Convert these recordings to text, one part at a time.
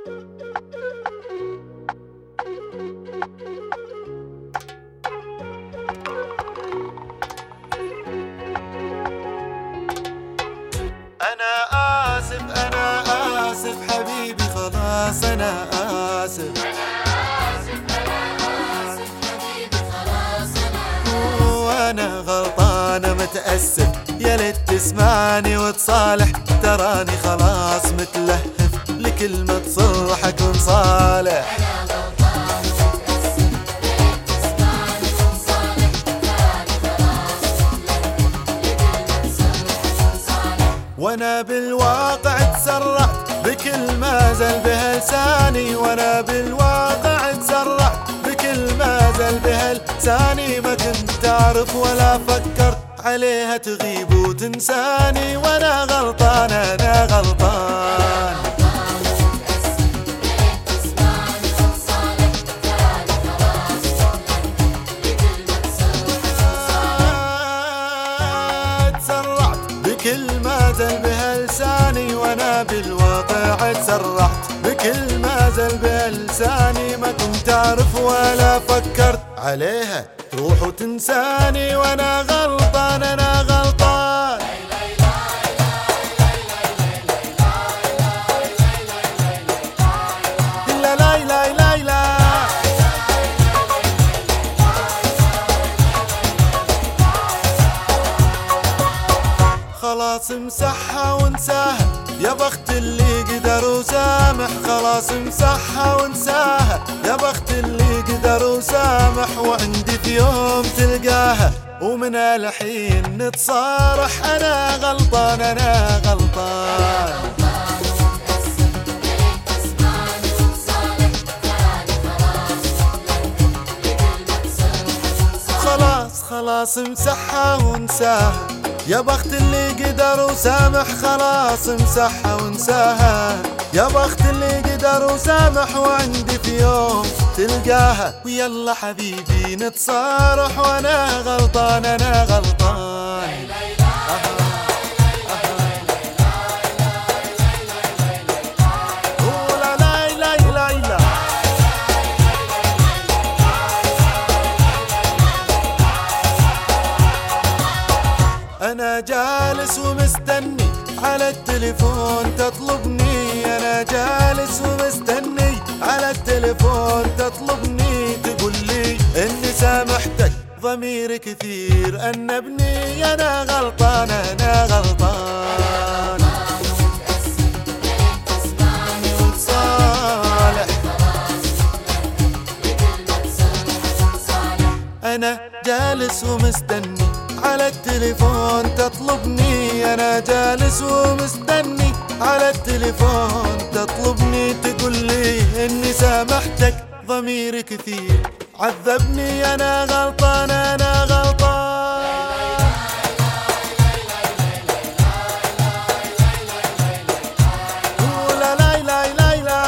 أنا آسف حبيبي خلاص أنا آسف. وأنا غلطان متأسف، يا ليت تسمعني وتصالح، تراني خلاص متلهف لكلمة صلح أكون صالح. وانا بالواقع تسرعت بكل ما زل بها لساني، وانا بالواقع تسرعت بكل ما زل بها لساني، ما كنت اعرف ولا فكرت عليها تغيب وتنساني، وانا غلطان انا غلطان. بكل ما زل بها لساني، وانا بالواقع تسرعت بكل ما زل بها لساني، ما كنت اعرف ولا فكرت عليها تروح وتنساني، وانا غلطان انا غلطان. لا لا لا لا لا خلاص امسحها وانساها، يا بخت اللي قدر وسامح، خلاص امسحها وانساها، يا بخت اللي قدر وسامح، وعندي في يوم تلقاها ومن الحين نتصارح، انا غلطان انا غلطان. خلاص امسحها وانساها، يا بخت اللي قدر وسامح، خلاص امسحها وانساها، يا بخت اللي قدر وسامح، وعندي في يوم تلقاها، ويلا حبيبي نتصارح، وانا غلطان انا غلطان. أنا جالس ومستني على التليفون تطلبني، أنا جالس ومستني على التليفون تطلبني، تقول لي إني سامحتك ضميري كثير أنبني، أنا غلطان أنا غلطان. صالح أنا جالس ومستني على التليفون تطلبني، أنا جالس ومستني على التليفون تطلبني، تقول لي إني سامحتك ضميري كثير عذبني، أنا غلطان أنا غلطان. لا لا لا لا لا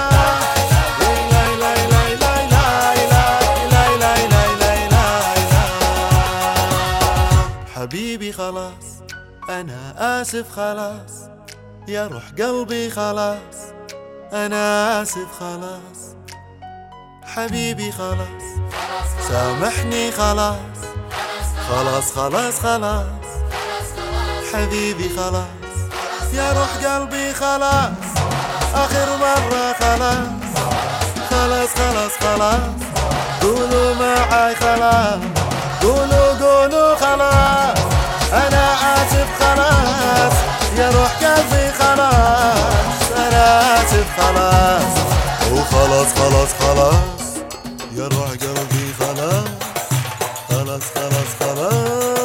حبيبي خلاص أنا آسف خلاص، يا روح قلبي خلاص أنا آسف خلاص، حبيبي خلاص سامحني خلاص، خلاص خلاص خلاص حبيبي خلاص، يا روح قلبي خلاص آخر مرة خلاص، خلاص خلاص خلاص قولوا معاي خلاص، قولوا خلاص أنا آسف خلاص، يا روح قلبي خلاص أنا آسف خلاص، وخلاص خلاص خلاص يا روح قلبي خلاص، خلاص خلاص خلاص.